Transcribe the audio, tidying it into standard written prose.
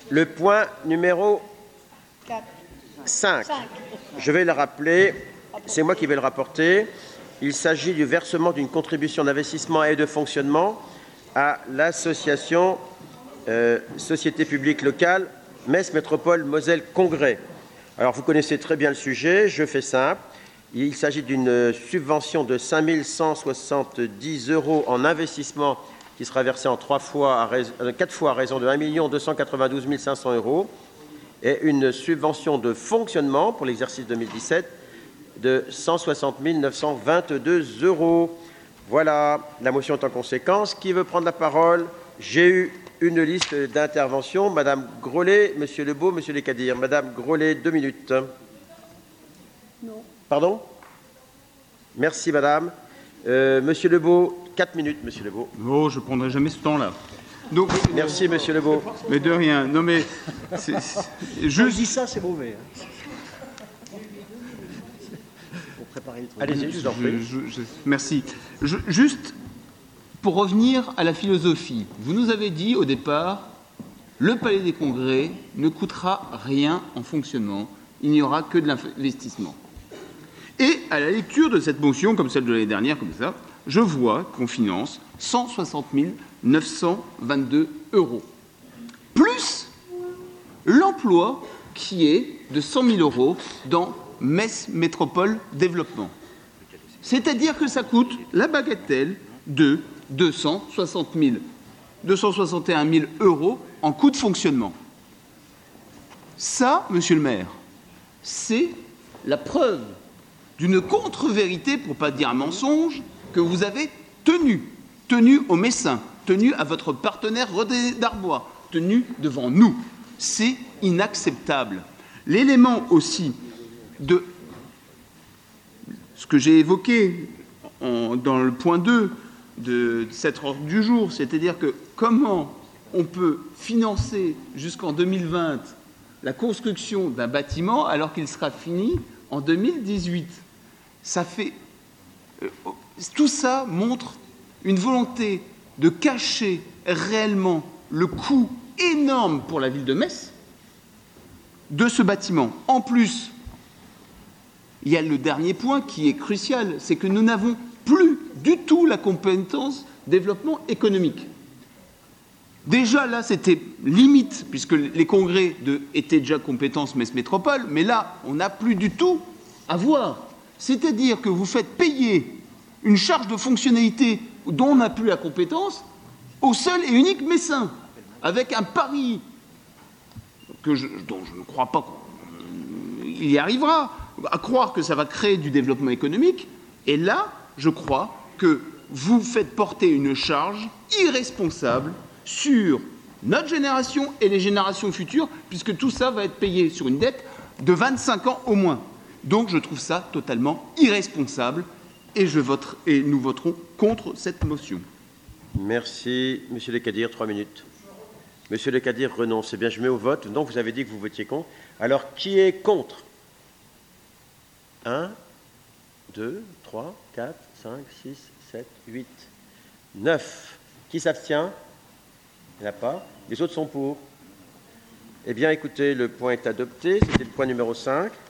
Le point numéro 5. Je vais le rappeler, c'est moi qui vais le rapporter. Il s'agit du versement d'une contribution d'investissement et de fonctionnement à l'association Société publique locale Metz Métropole Moselle Congrès. Alors, vous connaissez très bien le sujet, je fais simple. Il s'agit d'une subvention de 5 170 € en investissement qui sera versée en 4 fois à raison de 1 292 500 € et une subvention de fonctionnement pour l'exercice 2017 de 160 922 €. Voilà, la motion est en conséquence. Qui veut prendre la parole? J'ai eu une liste d'interventions. Madame Grollet, Monsieur Lebeau, Monsieur Lescadirs. Madame Grollet, 2 minutes. Non. Pardon? Merci, madame. Monsieur Lebeau, 4 minutes, monsieur Lebeau. Oh, je ne prendrai jamais ce temps-là. Donc, merci, monsieur Lebeau. Mais de rien. Non, mais. Je dis ça, c'est mauvais. Allez-y, je vous en prie. Merci. Juste pour revenir à la philosophie, vous nous avez dit au départ, le Palais des Congrès ne coûtera rien en fonctionnement, il n'y aura que de l'investissement. Et à la lecture de cette motion, comme celle de l'année dernière, comme ça, je vois qu'on finance 160 922 €, plus l'emploi qui est de 100 000 € dans Metz Métropole Développement. C'est-à-dire que ça coûte la bagatelle de 261 000 € en coût de fonctionnement. Ça, monsieur le maire, c'est la preuve d'une contre-vérité, pour ne pas dire un mensonge, que vous avez tenu au Messin, tenu à votre partenaire Rodé d'Arbois, tenu devant nous. C'est inacceptable. L'élément aussi de ce que j'ai évoqué dans le point 2 de cet ordre du jour, c'est-à-dire que comment on peut financer jusqu'en 2020 la construction d'un bâtiment alors qu'il sera fini en 2018. Tout ça montre une volonté de cacher réellement le coût énorme pour la ville de Metz de ce bâtiment. En plus, il y a le dernier point qui est crucial, c'est que nous n'avons plus du tout la compétence développement économique. Déjà là, c'était limite, puisque les congrès étaient déjà compétence Metz Métropole, mais là, on n'a plus du tout à voir. C'est-à-dire que vous faites payer une charge de fonctionnalité dont on n'a plus la compétence au seul et unique Messin, avec un pari dont je ne crois pas qu'il y arrivera, à croire que ça va créer du développement économique. Et là, je crois que vous faites porter une charge irresponsable sur notre génération et les générations futures, puisque tout ça va être payé sur une dette de 25 ans au moins. Donc je trouve ça totalement irresponsable et nous voterons contre cette motion. Merci. Monsieur Lescadirs, 3 minutes. Monsieur Lescadirs renonce. Eh bien, je mets au vote. Donc, vous avez dit que vous votiez contre. Alors, qui est contre? 1, 2, 3, 4, 5, 6, 7, 8, 9. Qui s'abstient? Il n'y en a pas. Les autres sont pour. Eh bien, écoutez, le point est adopté. C'était le point numéro 5.